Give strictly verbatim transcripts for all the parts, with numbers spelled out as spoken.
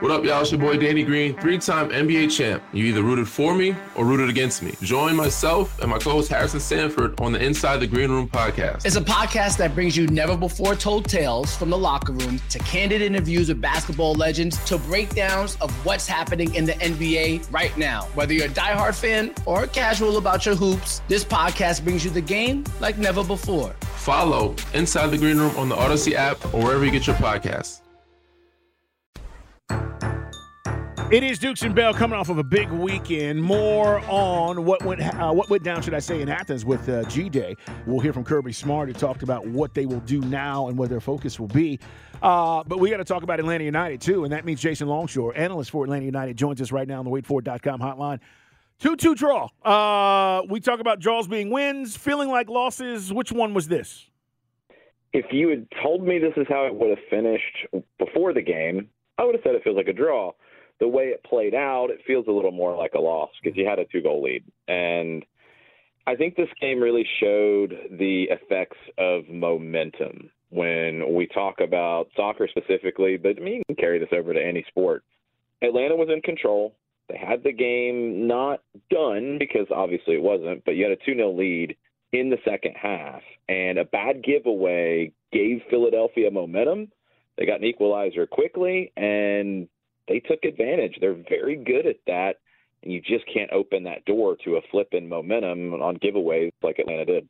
What up, y'all? It's your boy Danny Green, three-time N B A champ. You either rooted for me or rooted against me. Join myself and my co-host Harrison Sanford on the Inside the Green Room podcast. It's a podcast that brings you never-before-told tales from the locker room to candid interviews with basketball legends to breakdowns of what's happening in the N B A right now. Whether you're a diehard fan or casual about your hoops, this podcast brings you the game like never before. Follow Inside the Green Room on the Odyssey app or wherever you get your podcasts. It is Dukes and Bell coming off of a big weekend. More on what went uh, what went down, should I say, in Athens with uh, G-Day. We'll hear from Kirby Smart, who talked about what they will do now and where their focus will be. Uh, but we got to talk about Atlanta United, too, and that means Jason Longshore, analyst for Atlanta United, joins us right now on the wait for it dot com hotline. two two draw. Uh, we talk about draws being wins, feeling like losses. Which one was this? If you had told me this is how it would have finished before the game, I would have said it feels like a draw. The way it played out, it feels a little more like a loss because you had a two-goal lead. And I think this game really showed the effects of momentum when we talk about soccer specifically, but I mean, you can carry this over to any sport. Atlanta was in control. They had the game not done because obviously it wasn't, but you had a two nil lead in the second half. And a bad giveaway gave Philadelphia momentum. They got an equalizer quickly, and they took advantage. They're very good at that, and you just can't open that door to a flip in momentum on giveaways like Atlanta did.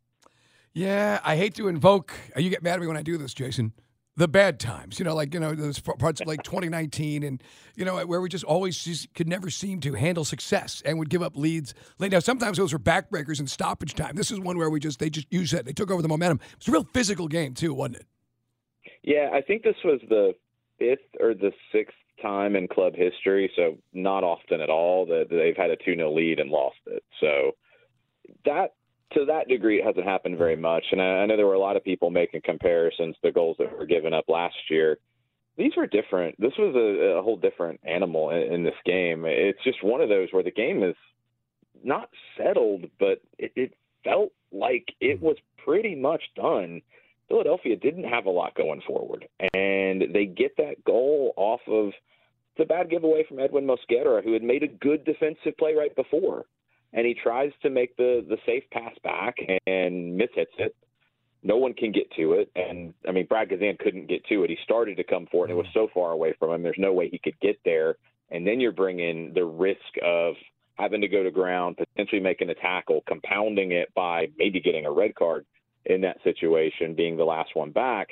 Yeah, I hate to invoke, you get mad at me when I do this, Jason, the bad times, you know, like, you know, those parts of like twenty nineteen and, you know, where we just always just could never seem to handle success and would give up leads late. Now, sometimes those were backbreakers in stoppage time. This is one where we just, they just used it. They took over the momentum. It was a real physical game, too, wasn't it? Yeah, I think this was the fifth or the sixth time in club history, so not often at all that they've had a two nil lead and lost it. So that, to that degree, it hasn't happened very much. And I, I know there were a lot of people making comparisons to goals that were given up last year. These were different. This was a, a whole different animal in, in this game. It's just one of those where the game is not settled, but it, it felt like it was pretty much done. Philadelphia didn't have a lot going forward, and they get that goal off of it's a bad giveaway from Edwin Mosquera, who had made a good defensive play right before, and he tries to make the, the safe pass back and mishits it. No one can get to it, and, I mean, Brad Gazan couldn't get to it. He started to come for it, and it was so far away from him, there's no way he could get there, and then you're bringing the risk of having to go to ground, potentially making a tackle, compounding it by maybe getting a red card in that situation, being the last one back.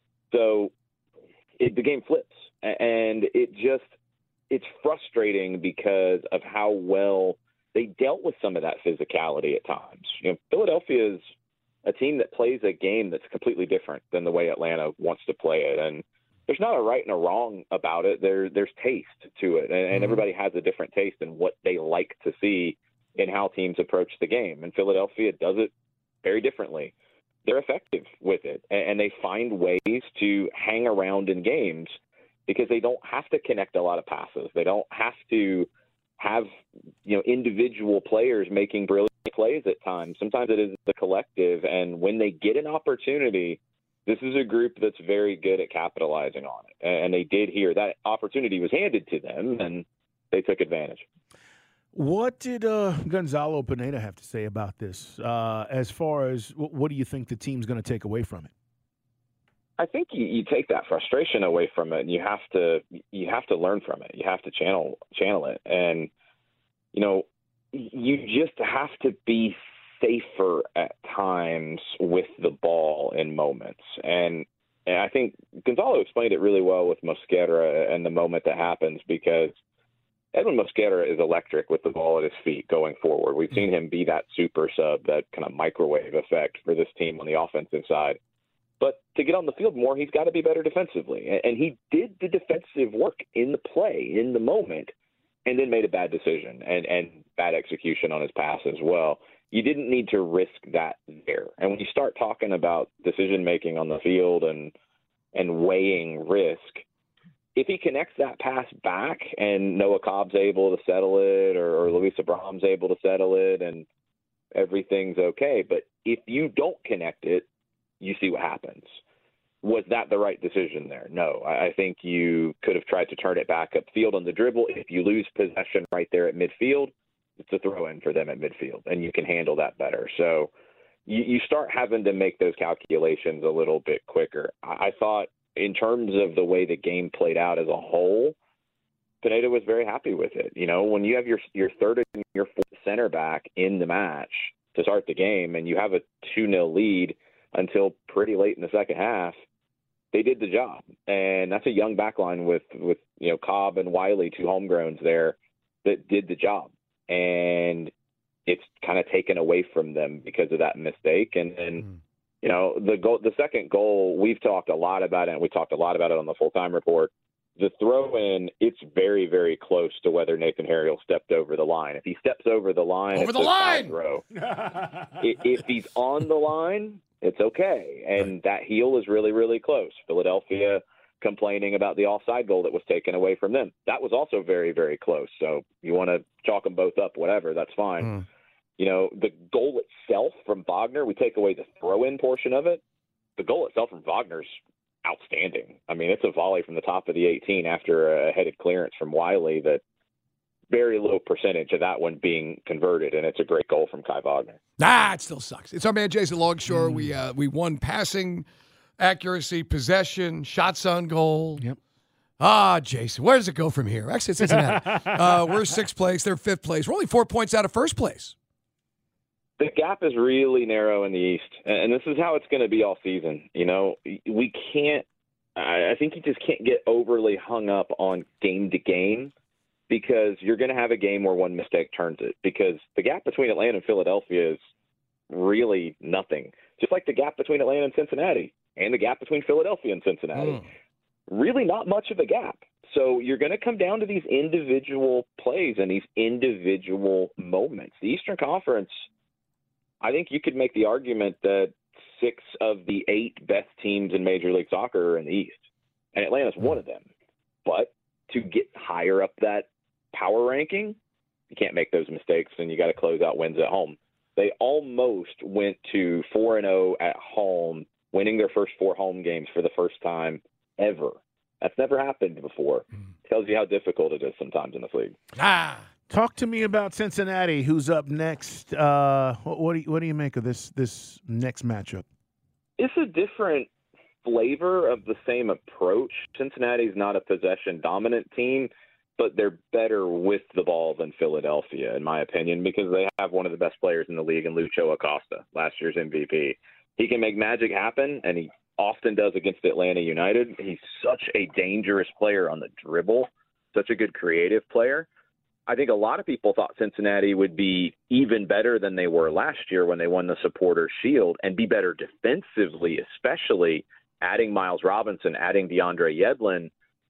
So it, the game flips, and it just it's frustrating because of how well they dealt with some of that physicality at times. You know, Philadelphia is a team that plays a game that's completely different than the way Atlanta wants to play it, and there's not a right and a wrong about it. There, there's taste to it, and, and mm-hmm. everybody has a different taste in what they like to see in how teams approach the game, and Philadelphia does it very differently. They're effective with it, and they find ways to hang around in games because they don't have to connect a lot of passes. They don't have to have, you know, individual players making brilliant plays at times. Sometimes it is the collective, and when they get an opportunity, this is a group that's very good at capitalizing on it, and they did here. That opportunity was handed to them, and they took advantage. What did uh, Gonzalo Pineda have to say about this uh, as far as what do you think the team's going to take away from it? I think you, you take that frustration away from it, and you have to you have to learn from it. You have to channel channel it, and you know you just have to be safer at times with the ball in moments. And, and I think Gonzalo explained it really well with Mosquera and the moment that happens, because Edwin Mosquera is electric with the ball at his feet going forward. We've seen him be that super sub, that kind of microwave effect for this team on the offensive side. But to get on the field more, he's got to be better defensively. And he did the defensive work in the play, in the moment, and then made a bad decision and, and bad execution on his pass as well. You didn't need to risk that there. And when you start talking about decision-making on the field and and weighing risk, if he connects that pass back and Noah Cobb's able to settle it, or, or Luis Abraham's able to settle it, and everything's okay. But if you don't connect it, you see what happens. Was that the right decision there? No. I think you could have tried to turn it back upfield on the dribble. If you lose possession right there at midfield, it's a throw-in for them at midfield, and you can handle that better. So you, you start having to make those calculations a little bit quicker. I, I thought in terms of the way the game played out as a whole, Pineda was very happy with it. You know, when you have your your third and your fourth center back in the match to start the game, and you have a two nil lead until pretty late in the second half, they did the job. And that's a young back line with, with, you know, Cobb and Wiley, two homegrowns there, that did the job. And it's kind of taken away from them because of that mistake. And, and mm. you know, the goal, the second goal, we've talked a lot about it, and we talked a lot about it on the full-time report. The throw-in, it's very, very close to whether Nathan Harriel stepped over the line. If he steps over the line, over it's the line, throw. if, if he's on the line, it's okay. And that heel is really, really close. Philadelphia complaining about the offside goal that was taken away from them. That was also very, very close. So you want to chalk them both up, whatever, that's fine. Mm. You know, the goal itself from Wagner, we take away the throw-in portion of it. The goal itself from Wagner's outstanding. I mean, it's a volley from the top of the eighteen after a headed clearance from Wiley that very low percentage of that one being converted, and it's a great goal from Kai Wagner. Ah, it still sucks. It's our man Jason Longshore. Mm. We uh, we won passing, accuracy, possession, shots on goal. Yep. Ah, Jason, where does it go from here? Actually, it's Cincinnati. uh, we're sixth place. They're fifth place. We're only four points out of first place. The gap is really narrow in the East, and this is how it's going to be all season. You know, we can't – I think you just can't get overly hung up on game to game, because you're going to have a game where one mistake turns it, because the gap between Atlanta and Philadelphia is really nothing. Just like the gap between Atlanta and Cincinnati and the gap between Philadelphia and Cincinnati. Mm. Really not much of a gap. So you're going to come down to these individual plays and these individual moments. The Eastern Conference, I think you could make the argument that six of the eight best teams in Major League Soccer are in the East, and Atlanta's one of them. But to get higher up that power ranking, you can't make those mistakes, and you got to close out wins at home. They almost went to four and oh at home, winning their first four home games for the first time ever. That's never happened before. Mm. Tells you how difficult it is sometimes in this league. Ah, talk to me about Cincinnati. Who's up next? Uh, what, what do you, what do you make of this this next matchup? It's a different flavor of the same approach. Cincinnati's not a possession dominant team, but they're better with the ball than Philadelphia, in my opinion, because they have one of the best players in the league in Lucho Acosta, last year's M V P. He can make magic happen, and he often does against Atlanta United. He's such a dangerous player on the dribble, such a good creative player. I think a lot of people thought Cincinnati would be even better than they were last year when they won the Supporters' Shield, and be better defensively, especially adding Miles Robinson, adding DeAndre Yedlin.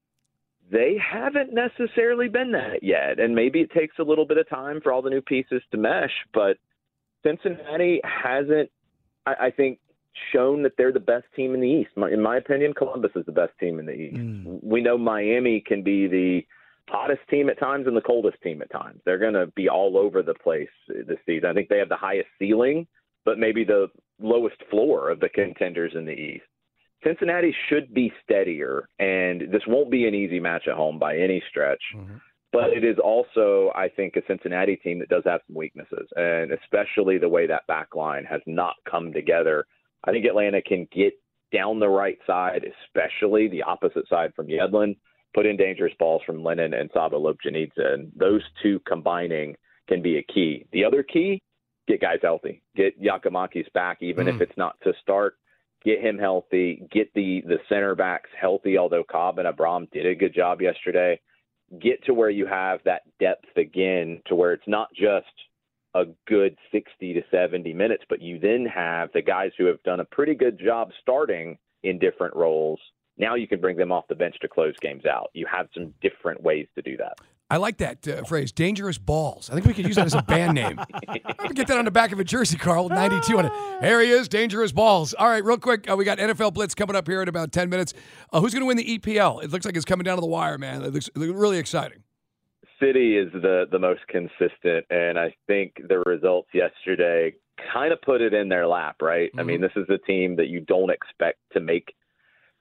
They haven't necessarily been that yet, and maybe it takes a little bit of time for all the new pieces to mesh, but Cincinnati hasn't, I, I think, shown that they're the best team in the East. In my opinion, Columbus is the best team in the East. Mm. We know Miami can be the hottest team at times and the coldest team at times. They're going to be all over the place this season. I think they have the highest ceiling, but maybe the lowest floor of the contenders in the East. Cincinnati should be steadier, and this won't be an easy match at home by any stretch. Mm-hmm. But it is also, I think, a Cincinnati team that does have some weaknesses, and especially the way that back line has not come together. I think Atlanta can get down the right side, especially the opposite side from Yedlin, put in dangerous balls from Lennon and Saba Lobjanidze, and those two combining can be a key. The other key, get guys healthy. Get Giacomakis back, even mm. if it's not to start. Get him healthy. Get the, the center backs healthy, although Cobb and Abram did a good job yesterday. Get to where you have that depth again, to where it's not just a good sixty to seventy minutes, but you then have the guys who have done a pretty good job starting in different roles. Now you can bring them off the bench to close games out. You have some different ways to do that. I like that uh, phrase, dangerous balls. I think we could use that as a band name. I'm going to get that on the back of a jersey, Carl, ninety-two on it. There he is, dangerous balls. All right, real quick, uh, we got N F L Blitz coming up here in about ten minutes. Uh, who's going to win the E P L? It looks like it's coming down to the wire, man. It looks really exciting. City is the, the most consistent, and I think the results yesterday kind of put it in their lap, right? Mm-hmm. I mean, this is a team that you don't expect to make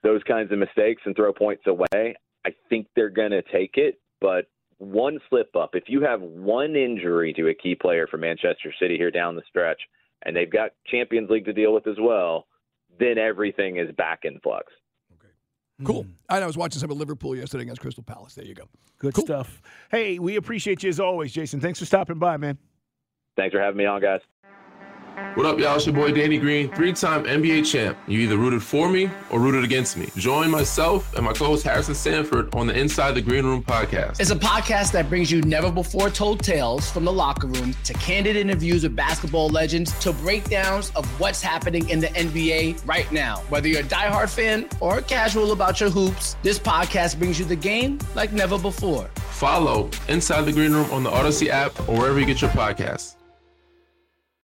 those kinds of mistakes and throw points away. I think they're going to take it, but one slip up, if you have one injury to a key player for Manchester City here down the stretch, and they've got Champions League to deal with as well, then everything is back in flux. Cool. I was watching some of Liverpool yesterday against Crystal Palace. There you go. Good Cool. stuff. Hey, we appreciate you as always, Jason. Thanks for stopping by, man. Thanks for having me on, guys. What up, y'all? It's your boy Danny Green, three-time N B A champ. You either rooted for me or rooted against me. Join myself and my co-host Harrison Sanford on the Inside the Green Room podcast. It's a podcast that brings you never-before-told tales from the locker room to candid interviews with basketball legends to breakdowns of what's happening in the N B A right now. Whether you're a diehard fan or casual about your hoops, this podcast brings you the game like never before. Follow Inside the Green Room on the Odyssey app or wherever you get your podcasts.